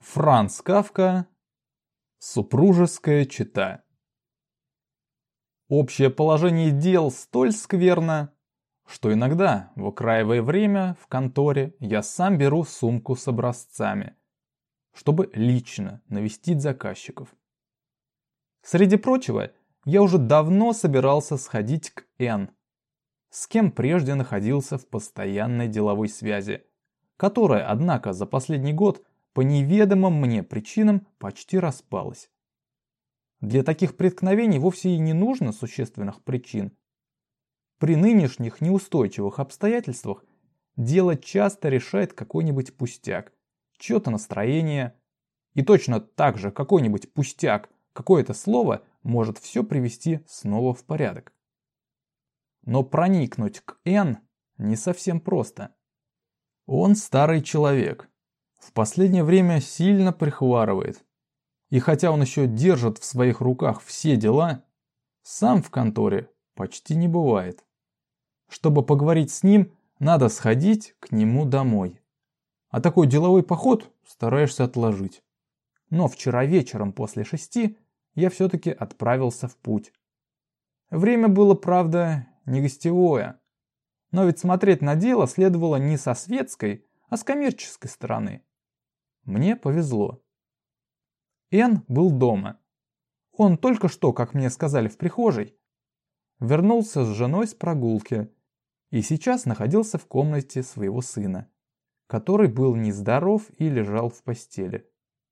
Франц Кафка. Супружеская чета. Общее положение дел столь скверно, что иногда, выкраивая время в конторе, я сам беру сумку с образцами, чтобы лично навестить заказчиков. Среди прочего, я уже давно собирался сходить к Н, с кем прежде находился в постоянной деловой связи, которая, однако, за последний год по неведомым мне причинам почти распалась. Для таких преткновений вовсе и не нужно существенных причин. При нынешних неустойчивых обстоятельствах дело часто решает какой-нибудь пустяк, чье-то настроение, и точно так же какой-нибудь пустяк, какое-то слово может все привести снова в порядок. Но проникнуть к Н не совсем просто. Он старый человек. В последнее время сильно прихварывает. И хотя он еще держит в своих руках все дела, сам в конторе почти не бывает. Чтобы поговорить с ним, надо сходить к нему домой. А такой деловой поход стараешься отложить. Но вчера вечером после 6 я все-таки отправился в путь. Время было, правда, не гостевое. Но ведь смотреть на дело следовало не со светской, а с коммерческой стороны. Мне повезло. Н был дома. Он только что, как мне сказали в прихожей, вернулся с женой с прогулки и сейчас находился в комнате своего сына, который был нездоров и лежал в постели.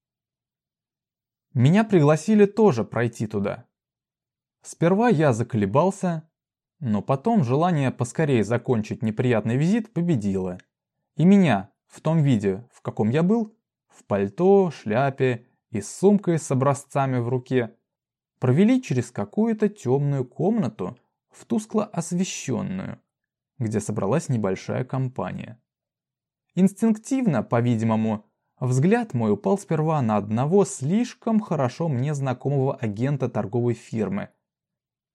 Меня пригласили тоже пройти туда. Сперва я заколебался, но потом желание поскорее закончить неприятный визит победило, и меня в том виде, в каком я был, в пальто, шляпе и с сумкой с образцами в руке, провели через какую-то темную комнату в тускло освещенную, где собралась небольшая компания. Инстинктивно, по-видимому, взгляд мой упал сперва на одного слишком хорошо мне знакомого агента торговой фирмы,